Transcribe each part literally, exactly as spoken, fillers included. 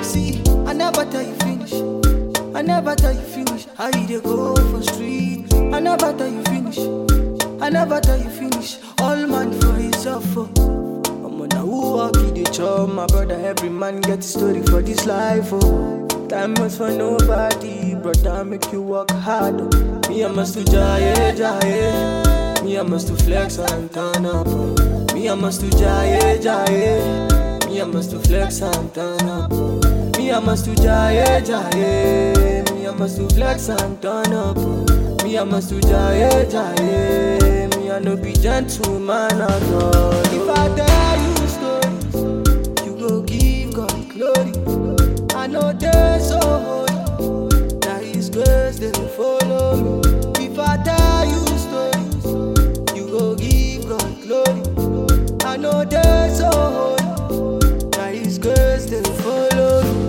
See, I never tell you finish. I never tell you finish. How you dey go for street? I never tell you finish. I never tell you finish. All man for himself. Oh. I'm on a who walk in the chop, my brother. Every man get a story for this life. Oh. Time was for nobody, brother. Make you work hard. Oh. Me I must to jaye jaye. Me I must to flex and turn up. Oh. Me I must to jaye jaye. Me I must to flex and turn up. Me I must to jaye jaye. Me I must to flex and turn up. Me I must to jaye jaye. Me I no be gentleman at all. If I tell you stories, you go give God glory. I know they so holy, that His grace they will follow me. If I tell you stories, you go give God glory. I know they so holy, that His grace they will follow me.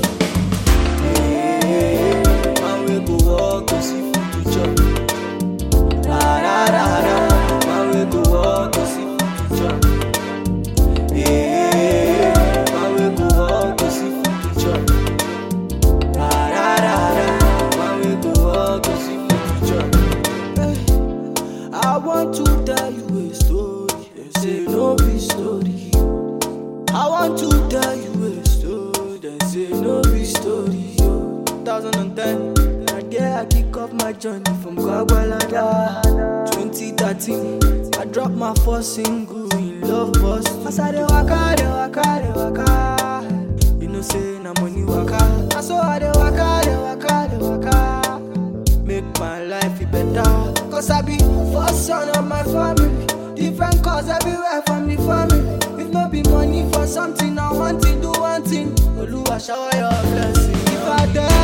I want to tell you a story. They say no be story. I want to tell you a story. They say no be story. twenty ten, that day I kick off my journey from Kwagwalada. twenty thirteen, I dropped my first single in Love Bus. I said they waka, they waka, they waka. You know say na money waka. I saw how they waka, they waka, they waka. Make my life be better. Cause I be first son of my family. Different cause everywhere from the family. If no be money for something, I want to do one thing. Oluwa shower your blessing. If I die